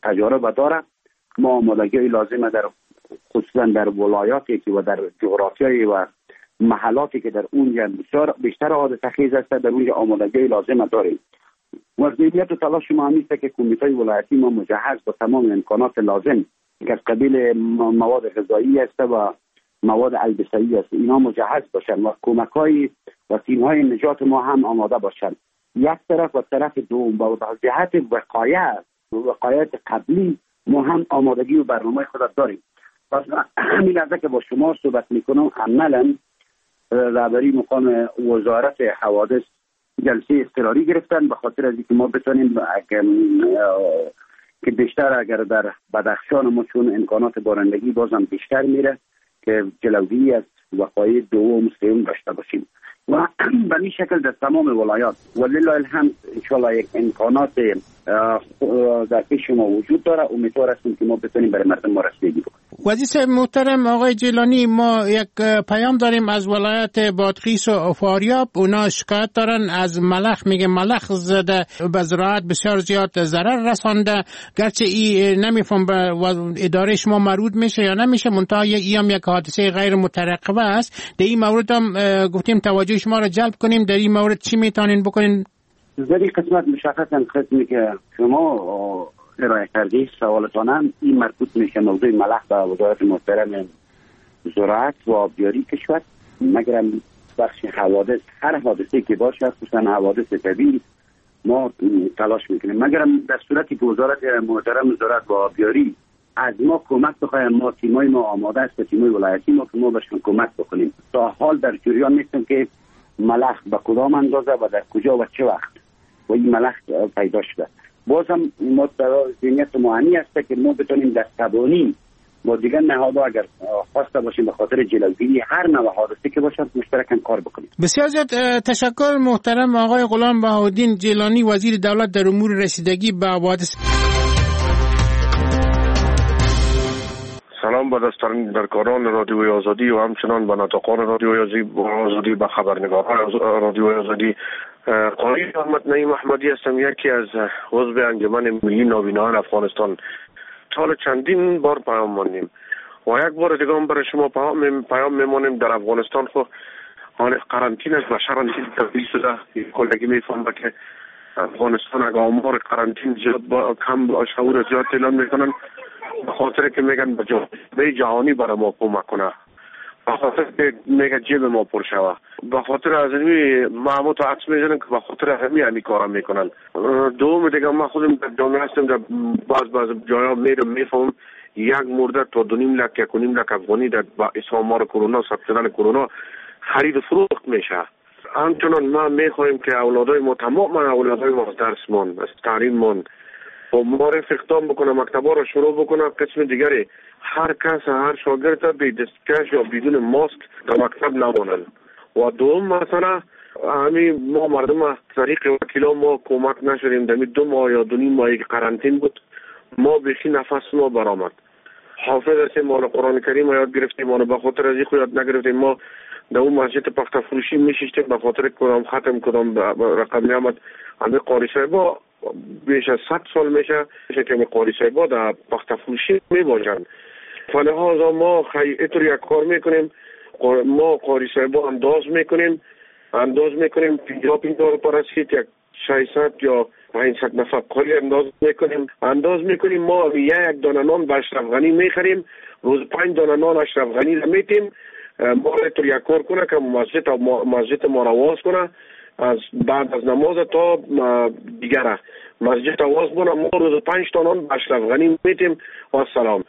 تجارب داره. ما آمادگی لازمه در خصوصا در ولایاتی که و در جغرافیای و محلاتی که در اونجا بیشتر حادثه خیز است، در اونجا آمادگی لازم داریم. و ذهنیت و تلاش ما همیست که کمیته ولایتی ما مجهز با تمام امکانات لازم که از قبیل مواد غذایی است و مواد البسه‌ای است، اینا مجهز باشن و کمک‌های و تیم‌های نجات ما هم آماده باشن. یک طرف و طرف دوم با جهت وقایت قبلی ما هم آمادگی و برنامه خود داریم. پس همین لحظه که با شما صحبت میکنم عملاً رهبری مقام وزارت حوادث جلسه اضطراری گرفتن به خاطر از اینکه ما بتونیم که بیشتر اگر در بدخشان ما چون امکانات بارندگی بازم بیشتر میره که جلوگیری از وقایع دوم سوم داشته باشیم و به این شکل در تمام ولایات ولله الحمد انشالله یک امکانات در پیش ما وجود داره. امیدوار هستیم که ما بتونیم برای مردم ما رسیدگی بکنیم. وزیر محترم آقای جیلانی، ما یک پیام داریم از ولایت بادغیس و فاریاب. اونا شکایت دارن از ملخ، میگه ملخ زده به زراعت بسیار زیاد ضرر رسانده. گرچه این نمیفهم به اداره شما مربوط میشه یا نمیشه، منتها هم یک حادثه غیر مترقبه است. در این مورد هم گفتیم توجه شما را جلب کنیم. در این مورد چی میتونین بکنین؟ در این قسمت مشخصا قسمی که شما ارائه کردید سوالتان این مربوط میشه موضوع ملخ به وزارت محترم زراعت و آبیاری کشور. مگرم بخش حوادث، هر حادثه که باشه خصوصا حوادث طبیعی ما تلاش میکنیم. مگرم در صورتی که وزارت محترم زراعت و آبیاری از ما کمک بخواهیم، ما تیمای ما آماده است، تیمای ولایتی ما که ما بهشون کمک بکنیم. تا حال در جریان نیستم که ملخ به کدام اندازه و در کجا و چه وقت و این ملخ پیدا شده. بازم ما ذهنیت معنی است که ما بتونیم در تبانی با دیگر نهادها اگر خواسته باشیم به خاطر جلوگیری هر نوع حادثه که باشد مشترکاً کار بکنیم. بسیار زیاد تشکر محترم آقای غلام بهاءالدین جیلانی، وزیر دولت در امور رسیدگی به حوادث. سلام به درکاران رادیوی آزادی و همچنان به ناطقان رادیوی آزادی، به خبرنگاران رادیوی آزادی. قاری احمد نعیم احمدی هستم، یکی از عضو انجمن ملی نابینایان افغانستان. سال چندین بار پیام ماندیم و یک بار دیگه هم برای شما پیام میمانیم. در افغانستان خو حال قرنطینه است و شرنطین تبدیل شده. کلگی میفهمه که افغانستان اگه آمار قرنطین زیاد کم شعور زیاد اعلان میکنن به خاطر که میگن به جهانی برای ما کمک کنه، به خاطر که میگه جیب ما پر شوه، به خاطر از این محمود و عکس میزنن که به خاطر همین کارا میکنن. دوم دیگه ما خودم در جامعه هستم، در بعض جاها میفهمم یک مرده تا 2.5 لک 1.5 لک افغانی در آمار کرونا ثبت شدن کرونا خرید و فروخت میشه. همچنان ما میخوایم که اولادای ما، تمام اولادای ما درس مان، از تعلیم مان و معرف اختام بکنه، مکتبا رو شروع بکنه. قسم دیگری هر کس، هر شاگرد بی دستکش یا بدون ماسک در مکتب نمانند. و دوم مثلا همین ما مردم طریق وکیلا ما کمک نشدیم. دمی 2 ماه یا 2.5 ماهی که قرنطین بود ما بیخی نفس ما برآمد. حافظ هستیم، ما قرآن کریم یاد گرفتیم، ما به خاطر از این خود یاد نگرفتیم. ما در اون مسجد پخت فروشی میشیشتیم به خاطر کدام ختم کدام رقم نیامد. همه قاری صاحبا بیش از 100 سال میشه که قاری صاحبا در پخت فروشی میباشند. فلحاظا ما اینطور یک کار میکنیم، ما قاری صاحبا انداز میکنیم 50 پر است، یک 600 یا 500 نفر قاری انداز میکنیم. ما یک دانه نان به اشرف غنی میخریم، روز 5 دانه نان اشرف غنی میتیم. ما اینطور یک کار کنه که مسجد ما رواز کنه، از بعد از نماز تا دیگره مسجد آواز بونه. ما روز 5 تا نان به اشرف غنی میتیم. و السلام.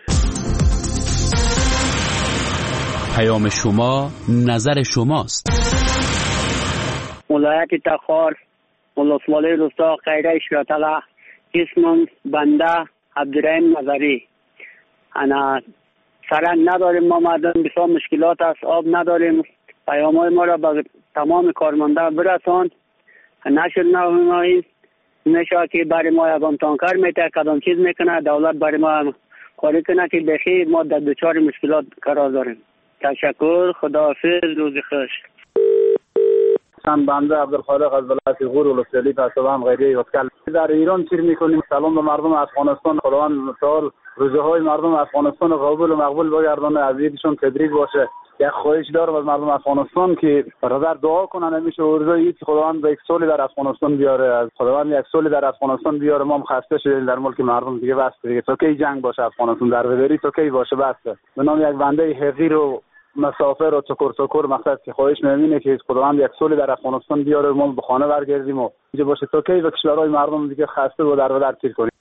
پیام شما نظر شماست. ولایت تخار، ولسوالی روستا خیره شیاطله، اسمم بنده عبدالرحیم نظری. انا سرنگ نداریم، ما مردم بسیار مشکلات است، آب نداریم. پیام های ما را به تمام کارمنده برسان. نشد نمایی میشه که برای ما یکان تانکر میته کدام چیز میکنه، دولت برای ما کاری کنه که بخیر ما در دچار مشکلات قرار داریم. تشکر، خداحافظ، روز خوش. چند بنده عبدالخالق از ولایت غور ولسوالی پسوان غیره وکل در ایران چیر میکنیم. سلام به مردم افغانستان. خداوند متعال روزه های مردم افغانستان قبول و مقبول بگردانه، از ایدشون تبریک باشه. یک خواهش دارم از مردم افغانستان که برادر دعا کنن همیشه روزه عید خداوند به یک سالی در افغانستان بیاره، از خداوند یک سالی در افغانستان بیاره. ما خسته شدیم در ملک مردم دیگه، بس دیگه تا کی جنگ باشه افغانستان در ودری تا کی باشه بس. به نام یک بنده حقیر و مسافر و چکر مقصد که خواهش می‌کنه که خداوند یک سالی در افغانستان بیاره، ما به خانه برگردیم و اینجا باشه تا کی به کشورهای مردم دیگه خسته و در ودر تیر کنیم.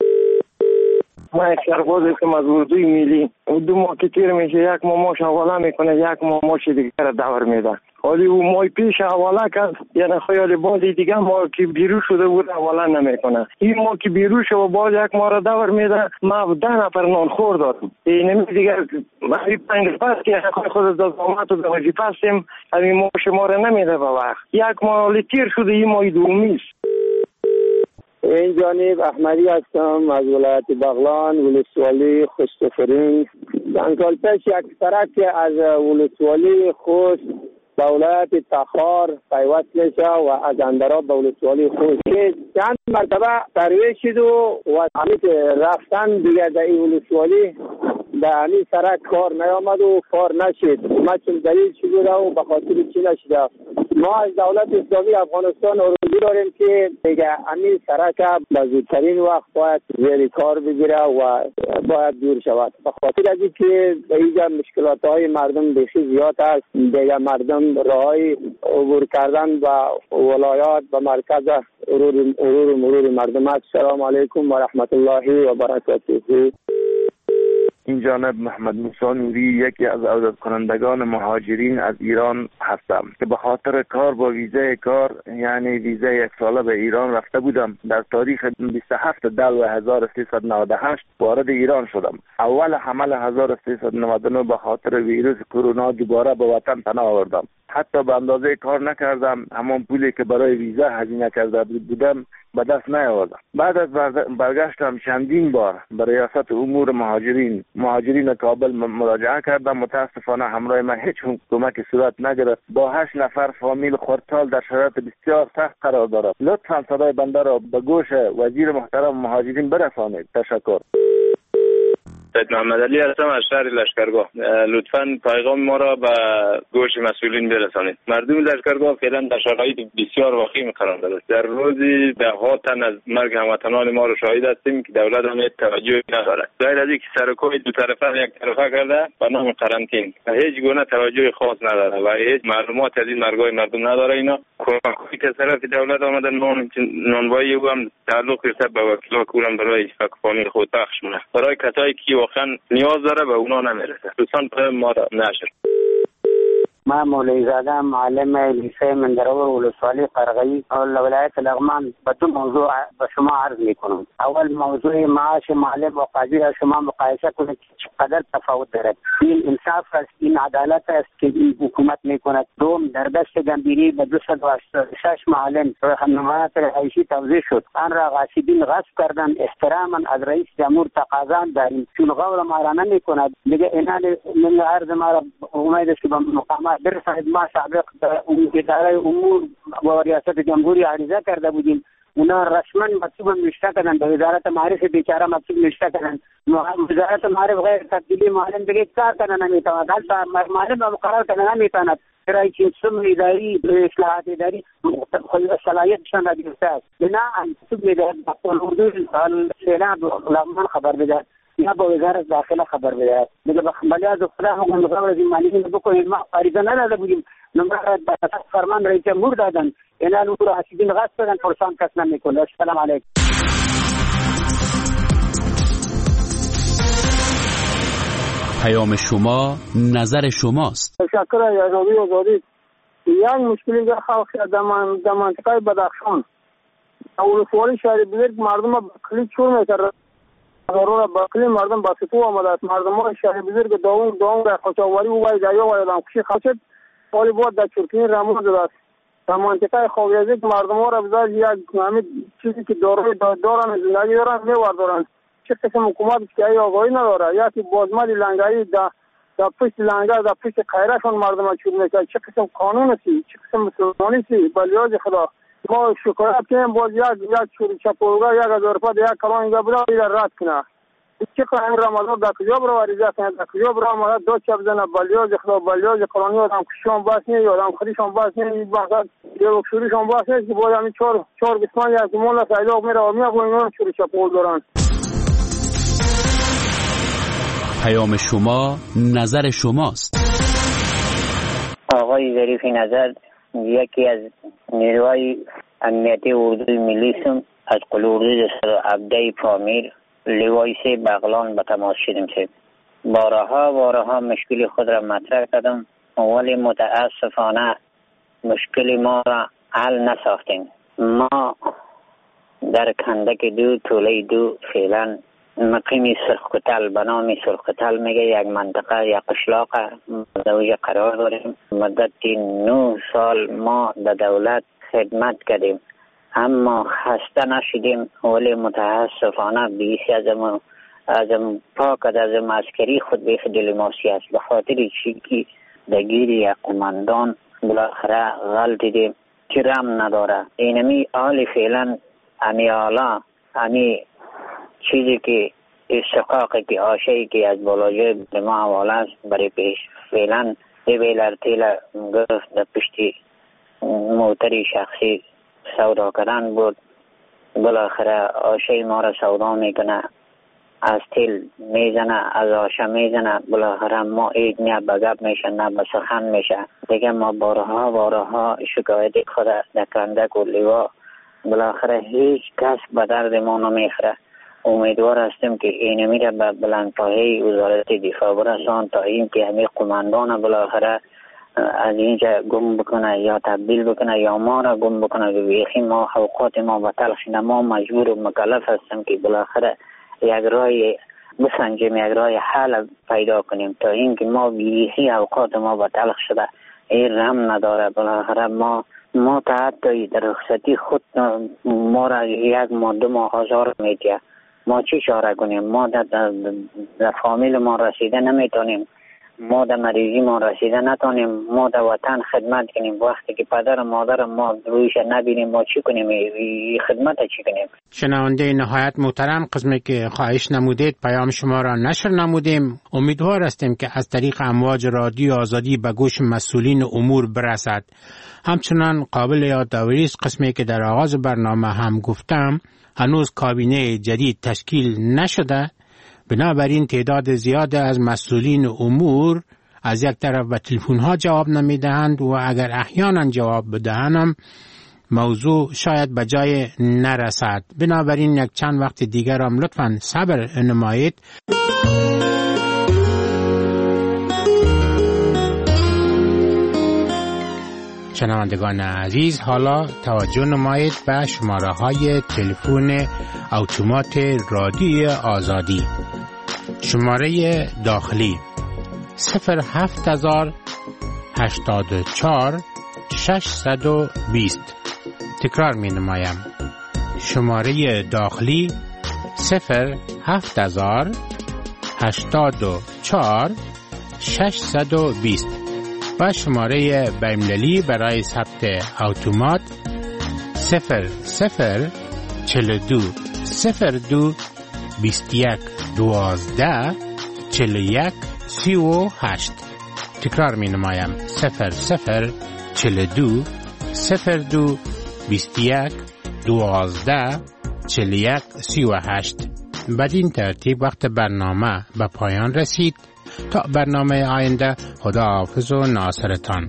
ما یک سرباز هستم از اردوی ملی. 2 ماه که تیر میشه، یک ماه ماش حواله میکنه، یک ماه ماش دیگه را دور میده. حالی او ماه پیش حواله کرد، یعنی خیال بازی دیگه ما که بیرون شده بود حواله نمیکنه. این ما که بیرون شد و باز یک ماه را دور میده. ما 10 نفر نان خور دادم. این دیگه ما 5 پس که خود از دامات و وظیفه هستیم، همین ماش ما را نمیده به وقت. یک ماه تیر شده، این ماه دومی است. این جانب احمدی هستم از ولایت بغلان ولسوالی خوشتفرین. چند سال پیش یک سرک از ولسوالی خوش به ولایت تخار پیوست میشه و از اندراب به ولسوالی خوش که چند مرتبه ترویج شد و همین رفتن دیگه در این ولسوالی در همین سرک کار نیامد و کار نشد. ما چون دلیل چی بوده و به خاطر چی نشده؟ ما از دولت اسلامی افغانستان آرزو داریم که دیگه همین سرک به زودترین وقت باید زیر کار بگیره و باید دور شود. به خاطر از اینکه اینجا مشکلات های مردم بسیار زیاد است. دیگه مردم راهی عبور کردن و ولایات و مرکز مرور مردم است. السلام علیکم و رحمت الله و برکاته. این جانب محمد موسی نوری، یکی از عودت کنندگان مهاجرین از ایران هستم که به خاطر کار با ویزای کار، یعنی ویزای 1 ساله به ایران رفته بودم. در تاریخ 27 دلو 1398 وارد ایران شدم. اول حمل 1399 به خاطر ویروس کرونا دوباره به وطن پناه آوردم. حتی به اندازه کار نکردم، همان پولی که برای ویزا هزینه کرده بودم به دست نیاوردم. بعد از برگشتم چندین بار به ریاست امور مهاجرین کابل مراجعه کردم. متاسفانه همراه من هیچ کمک صورت نگرفت. با 8 نفر فامیل خردسال در شرایط بسیار سخت قرار دارد. لطفاً صدای بنده را به گوش وزیر محترم مهاجرین برسانید. تشکر. سید محمد علی هستم از شهر لشکرگاه. لطفاً پیغام ما را به گوش مسئولین برسانید. مردم لشکرگاه فعلا در شرایط بسیار وخیم قرار دارد. در روزی 10 تن از مرگ هموطنان ما را شاهد هستیم که دولت هم توجهی ندارد. غیر از اینکه سرکوی دو طرفه یک طرفه کرده به نام قرنطین، هیچ گونه توجه خاص نداره و هیچ معلومات از این مرگای مردم نداره. اینا کمکی که طرف دولت آمده نانوایی او هم تعلق گرفته به وکیلا کورم برای فکفانی خود بخش مونه. برای کسایی که واقعا نیاز داره به اونا نمیرسه. دوستان پر ما را نشر. من مولوی زاده معلم لیسه مندرور ولسوالی قرغی ولایت لغمان. به 2 موضوع به شما عرض میکنم. اول موضوع معاش معلم و قاضی را شما مقایسه کنید چقدر تفاوت دارد. این انصاف است، این عدالت است که این حکومت میکند. دوم، در دست گمبیری به 286 معلم راهنمایات رهایشی توزیع شد. آن را غاصبین غصب کردن. احتراما از رئیس جمهور تقاضا داریم چون غور ما را نمیکند. دیگه اینا من عرض ما را امید است که به مقامات برساند. ما سابق اداره امور و ریاست جمهوری عریضه کرده بودیم. اونا رسما مکتوب نوشته کردن، به وزارت معارف بیچاره مکتوب نوشته کردن. وزارت معارف غیر تبدیلی معلم دیگه کار کنه نمیتواند. حتی معلم مقرر کنه نمیتواند. برای که سم اداری اصلاحات اداری صلاحیتشان را گرفته است. بنا مکتوب میدهد حدود سیلاب لغمان خبر بدهد یا با وزارت داخله خبر بدهد. دیگه به مالیات خدا حکم مقرر از این مالیین بکنید. ما عریضه نداده بودیم، نمره فرمان رئیس جمهور دادن. اینا نور حسیدین غصب کردن، فرسان کس نمیکنه. السلام علیکم. پیام شما نظر شماست. تشکر از آزادی. یک مشکلی در خلق در منطقه بدخشان ولسوالی شهر بزرگ مردم با کلی چور میکرد. ضرور با کلی مردم با ستو آمده. مردم شهر بزرگ داون در قاچاقچی و وایدایا و دامکشی خواست ولی بود در چرکین رموز داشت. در منطقه خویزی که مردم ها را بذار یک چیزی که دارن زندگی دارن میوردارن. چه قسم حکومت که ای آگاهی نداره یا که بازمد لنگایی در در پشت لنگر در پشت قیرهشون مردم ها چور میکرد. چه قسم قانون سی، چه قسم مسلمانی سی. بلیاز خدا ما شکایت کنیم باز یک چور چپولگاه 1000 روپیه یک کلان اینجا بلا ایره رد کنه. چه قرار رمضان در کجا برو واریزه کنه، در کجا برو آمده دو چپ زنه. بلیاز خدا بلیاز قانونی آدم کشیشون باس نیست، آدم خریشون باس نیست، این بحثات یه بکشوریشون باس نیست که باید همین چهار قسمان یک مولا سایلاق میره و میگه اینا چور چپول دارن. پیام شما نظر شماست. آقای ظریفی نظر یکی از نیروهای امنیتی اردوی ملیسم از قلوردوز عبده پامیر لوای 3 بغلان به تماس شدیم. بارها مشکل خود را مطرح کردم ولی متاسفانه مشکل ما را حل نساختیم. ما در کندک 2 توله 2 فعلا مقیم سرخکتل به نام سرخکتل میگه یک منطقه یک قشلاق دوجه قرار داریم. مدت 9 سال ما در دولت خدمت کردیم اما خسته نشدیم ولی متاسفانه بیشی از پاک از عسکری خود به دل ما است به خاطر چی که دگیر یک قماندان بالاخره غلطی دیم که رم نداره. اینمی حال فعلا امی حالا امی چیزی که استقاقی که آشایی که از بالاجای ما حواله است برای پیش فعلا دیویلر تیل گرفت در پشتی موتری شخصی سودا کردن بود. بالاخره آشای ما را سودا میکنه، از تیل میزنه، از آشه میزنه. بالاخره ما اید نه بگب میشه نه به سخن میشه. دیگه ما بارها شکایت خود در کندک و لیوا بالاخره هیچ کس به درد ما نمیخوره. امیدوار هستیم که این میره به بلندپایه وزارت دفاع برسان تا این که همه قماندان بالاخره از اینجا گم بکنه یا تبدیل بکنه یا ما را گم بکنه. بیخی ما اوقات ما به تلخ شده. ما مجبور و مکلف هستیم که بالاخره یک راه بسنجیم، یک راه حل پیدا کنیم تا این که ما بیخی اوقات ما به تلخ شده. این رم نداره. بالاخره ما تا حتی در رخصتی خود ما را 1 ماه 2 ماه آزار میدید. ما چی چاره کنیم؟ ما در فامیل ما رسیده نمیتونیم، ما در مریضی ما رسیده نتونیم، ما در وطن خدمت کنیم. وقتی که پدر و مادر ما رویش نبینیم ما چی کنیم؟ خدمت چی کنیم؟ شنونده نهایت محترم، قسمی که خواهش نمودید پیام شما را نشر نمودیم. امیدوار هستیم که از طریق امواج رادیو آزادی به گوش مسئولین امور برسد. همچنان قابل یادآوری است قسمی که در آغاز برنامه هم گفتم هنوز کابینه جدید تشکیل نشده. بنابراین تعداد زیاد از مسئولین امور از یک طرف به تلفن ها جواب نمیدهند و اگر احیانا جواب بدهند موضوع شاید به جای نرسد. بنابراین یک چند وقت دیگر هم لطفاً صبر نمایید. شنوندگان عزیز، حالا توجه نمایید به شماره های تلفن اتومات رادیو آزادی. شماره داخلی 07084 620. تکرار می نمایم. شماره داخلی 07084 620 و شماره بین‌المللی برای ثبت اتومات 0042 02 21 12 41 38. تکرار می نمایم 0042 02 21 12 41 38. بدین ترتیب وقت برنامه به پایان رسید. تا برنامه آینده، خداحافظ و ناصرتان.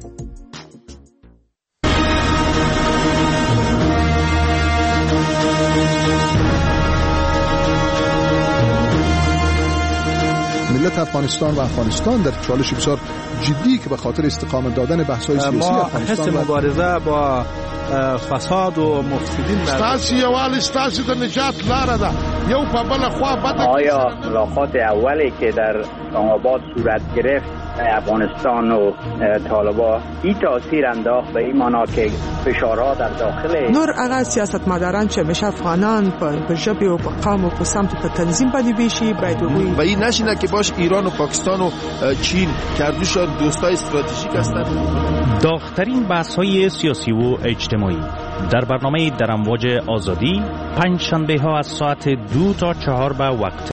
ملت افغانستان و افغانستان در چالش بسیار جدی که به خاطر استقامت دادن بحث‌های سیاسی افغانستان حس مبارزه با فساد و مفسدین ستاسي یوال ستاسي د نجات لاره ده. یو په بل خوا بده. آیا ملاقات اولی که در اسلام آباد صورت گرفت افغانستان و طالبان این تاثیر انداخت به این معنا که فشارها در داخل نور اغا سیاستمداران چې میشه افغانان په ژبه او په قوم او په سمت په تنظیم باندې بشي باید و این نشینه که باش ایران و پاکستان و چین کردوشان دوستای استراتژیک هستند. داغ‌ترین بحث‌های سیاسی و اجتماعی در برنامه در امواج آزادی پنج شنبه ها از ساعت 2 تا 4 به وقت